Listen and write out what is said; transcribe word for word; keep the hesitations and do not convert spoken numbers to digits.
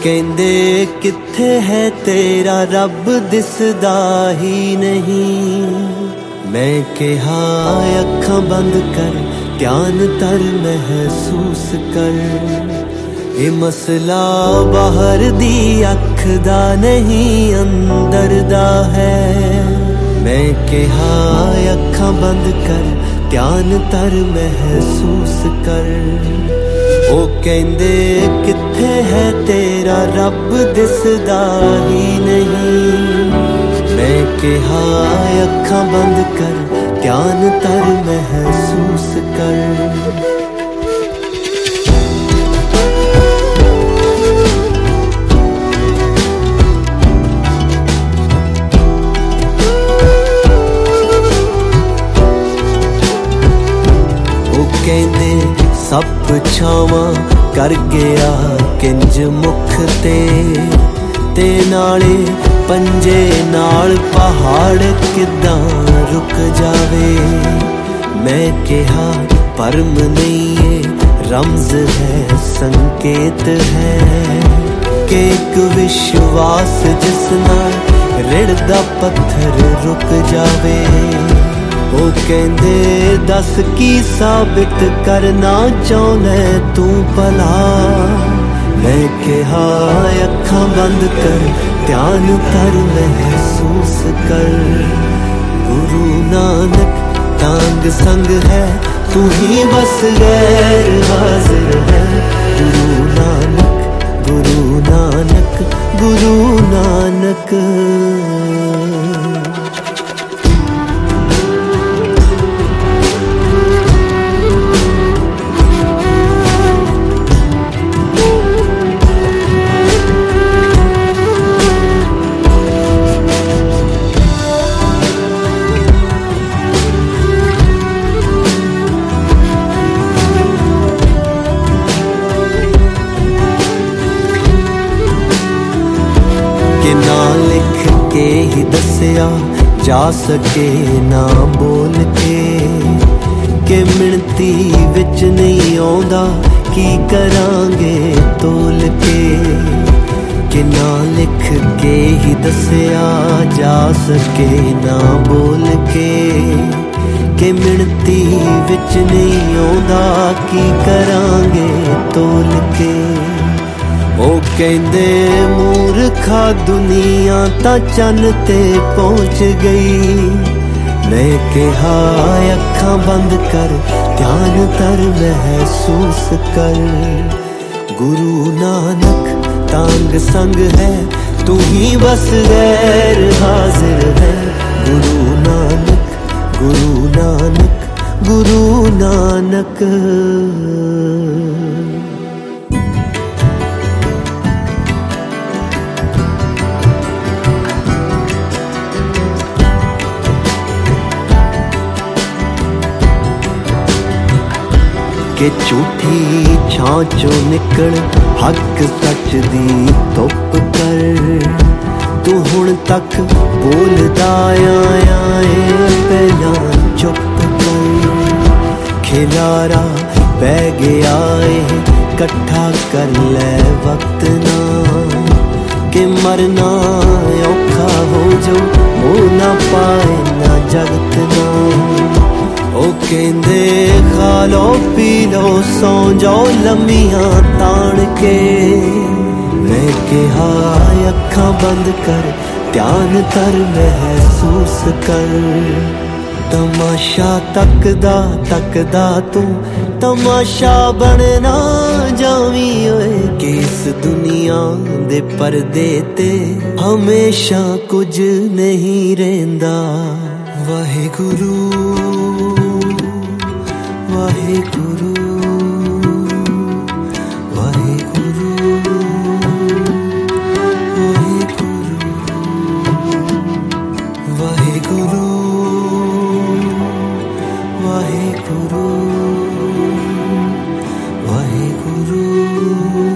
कहंदे कित्थे है तेरा रब दिसदा ही नहीं। मैं कहा अखां बंद कर ध्यान तर महसूस कर, ये मसला बाहर दी अख दा नहीं अंदर दा है। मैं कहा अखां बंद कर ध्यान तर महसूस कर। ओ कहंदे कित्थे है तेरा रब दिसदा ही नहीं। मैं कहा अखां बंद कर ध्यान तर महसूस कर। कहंदे सब छावां कर गया किंज मुख ते, ते नाले पंजे नाल पहाड़ किदां रुक जावे। मैं कहा परम नहीं ये रमज है संकेत है, कि एक विश्वास जिस नाल रिड़दा पत्थर रुक जावे। ओ कहंदे दस की साबित करना चाहना तू भला। मैं कहा अखां बंद कर ध्यान कर महसूस कर। गुरु नानक तांग संग है तू ही बस गैर हाजिर है। गुरु नानक गुरु नानक गुरु नानक। ही दसिया जा सके ना बोल के, कि मिणती विच नहीं आउंदा की करांगे तोल के। कि ना लिख के ही दसिया जा सके ना बोल के, कि मिणती विच नहीं आउंदा की करांगे तोल के। ओ कहंदे मूर्खा दुनिया तां चन्न ते पहुंच गई। मैं कहा अखां बंद कर ध्यान तर महसूस कर। गुरु नानक तांग संग है तू ही बस गैर हाजिर है। गुरु नानक गुरु नानक गुरु नानक। कि झूठी छांचों निकल हक सच दी धुप कर। तू हुण तक बोलदा आया है पहला चुप कर। खिलारा पै गया है कट्ठा कर ले वक्त ना, कि मरना औखा हो जो मुँह ना पाए ना जगत ना। ओ कहंदे खा लो पी लो सौ जाओ लम्मियां ताण के। मैं कहा अखां बंद कर ध्यान तर महसूस कर। तमाशा तकदा तकदा तू तमाशा बनना जावी ओए। कि इस दुनिया दे पर्दे ते हमेशा कुछ नहीं रहिंदा। वाहिगुरु वाहिगुरु वाहिगुरु वाहिगुरु वाहिगुरु वाहिगुरु वाहिगुरु।